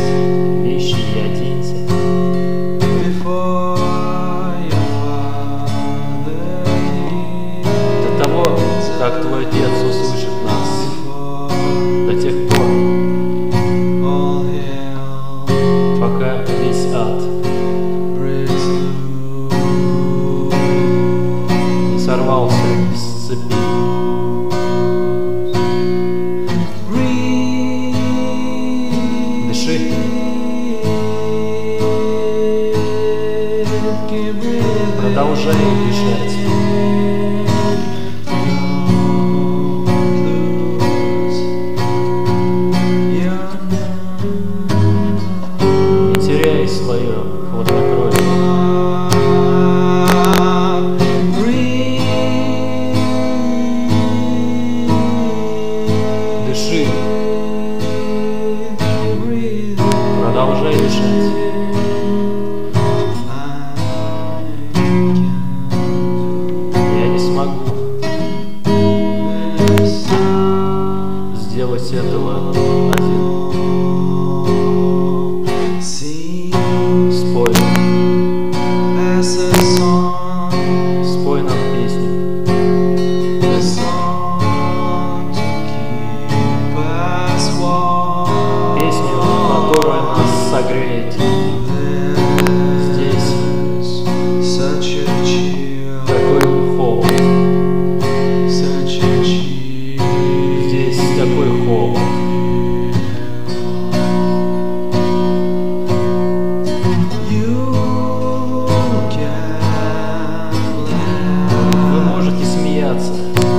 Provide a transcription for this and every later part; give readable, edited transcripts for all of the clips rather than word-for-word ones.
вещи и оденься. До того, как твой Отец услышит нас, до тех пор, пока весь ад не сорвался с цепи. Дыши. Продолжай дышать. Не теряй свое хладнокровие. Дыши. Продолжай дышать. Я не смогу сделать этого один. Спой. Спой нам песню. Песню, которая нас согреет. Здесь такой холод. Здесь такой холод. Вы можете смеяться.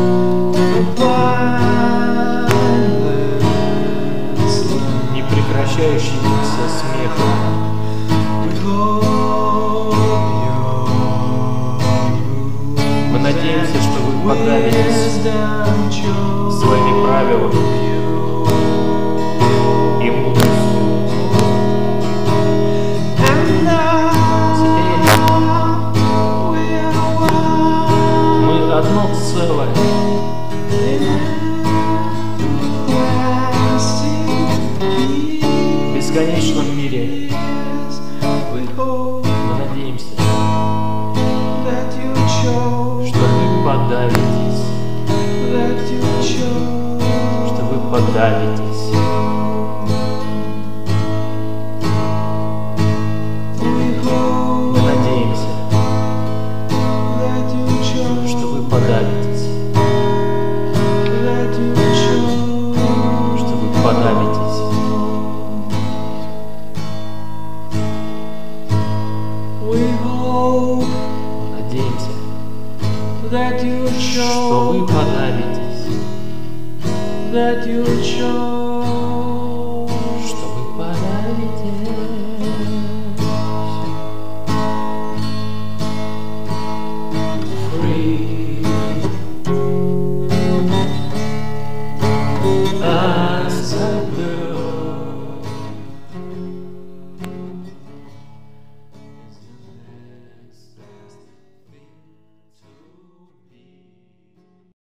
Непрекращающийся смех. Мы надеемся, что вы подавитесь своими правилами и мудростью. Теперь мы одно целое. В бесконечном мире мы надеемся, что вы подавитесь, что вы подавитесь. Мы надеемся, что вы подавитесь, что вы подавитесь. Надеемся, что вы подавитесь,